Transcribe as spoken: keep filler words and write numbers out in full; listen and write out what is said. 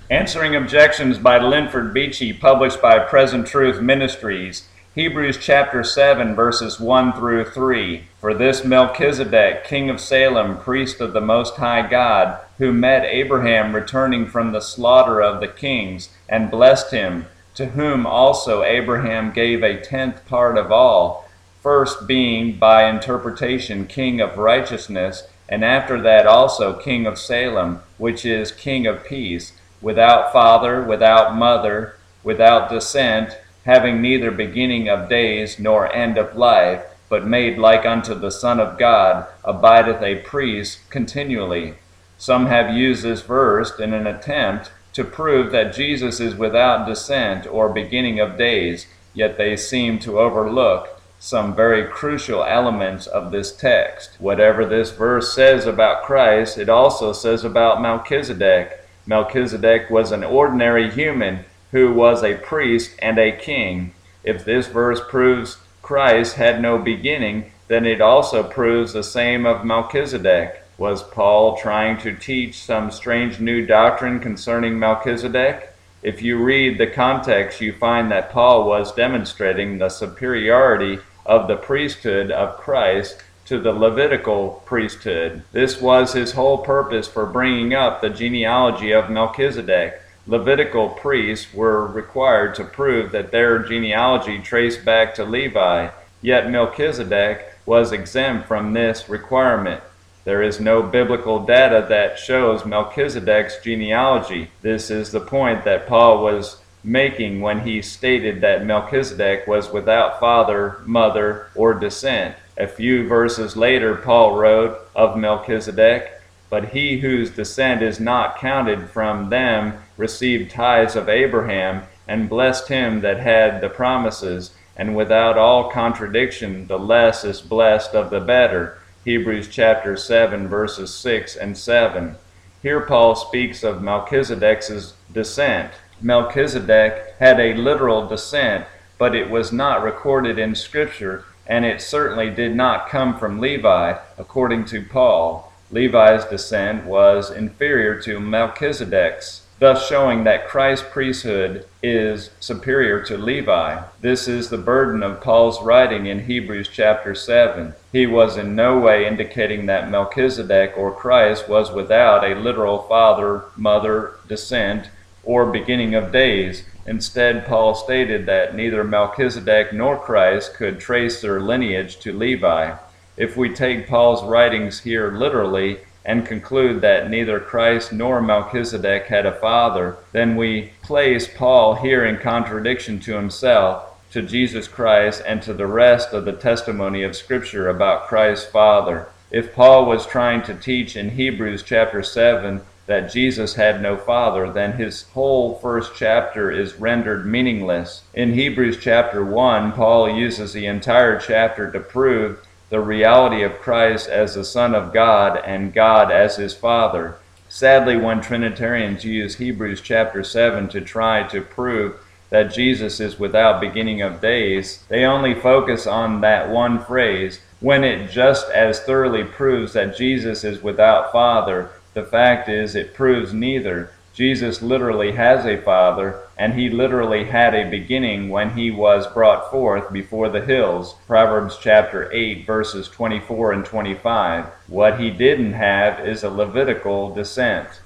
Answering Objections by Linford Beachy, published by Present Truth Ministries. Hebrews chapter seven, verses one through three. For this Melchizedek, king of Salem, priest of the Most High God, who met Abraham returning from the slaughter of the kings, and blessed him, to whom also Abraham gave a tenth part of all, first being by interpretation king of righteousness, and after that also king of Salem, which is king of peace, without father, without mother, without descent, having neither beginning of days nor end of life, but made like unto the Son of God, abideth a priest continually. Some have used this verse in an attempt to prove that Jesus is without descent or beginning of days, yet they seem to overlook some very crucial elements of this text. Whatever this verse says about Christ, it also says about Melchizedek. Melchizedek was an ordinary human who was a priest and a king. If this verse proves Christ had no beginning, then it also proves the same of Melchizedek. Was Paul trying to teach some strange new doctrine concerning Melchizedek? If you read the context, you find that Paul was demonstrating the superiority of the priesthood of Christ to the Levitical priesthood. This was his whole purpose for bringing up the genealogy of Melchizedek. Levitical priests were required to prove that their genealogy traced back to Levi, yet Melchizedek was exempt from this requirement. There is no biblical data that shows Melchizedek's genealogy. This is the point that Paul was making when he stated that Melchizedek was without father, mother, or descent. A few verses later, Paul wrote of Melchizedek, "But he whose descent is not counted from them received tithes of Abraham, and blessed him that had the promises, and without all contradiction the less is blessed of the better." Hebrews chapter seven, verses six and seven. Here Paul speaks of Melchizedek's descent. Melchizedek had a literal descent, but it was not recorded in Scripture, and it certainly did not come from Levi, according to Paul. Levi's descent was inferior to Melchizedek's, thus showing that Christ's priesthood is superior to Levi. This is the burden of Paul's writing in Hebrews chapter seven. He was in no way indicating that Melchizedek or Christ was without a literal father, mother, descent, or beginning of days. Instead, Paul stated that neither Melchizedek nor Christ could trace their lineage to Levi. If we take Paul's writings here literally and conclude that neither Christ nor Melchizedek had a father, then we place Paul here in contradiction to himself, to Jesus Christ, and to the rest of the testimony of Scripture about Christ's Father. If Paul was trying to teach in Hebrews chapter seven that Jesus had no father, then his whole first chapter is rendered meaningless. In Hebrews chapter one, Paul uses the entire chapter to prove the reality of Christ as the Son of God and God as his Father. Sadly, when Trinitarians use Hebrews chapter seven to try to prove that Jesus is without beginning of days, they only focus on that one phrase, when it just as thoroughly proves that Jesus is without father. The fact is, it proves neither. Jesus literally has a father, and he literally had a beginning when he was brought forth before the hills. Proverbs chapter eight, verses twenty-four and twenty-five. What he didn't have is a Levitical descent.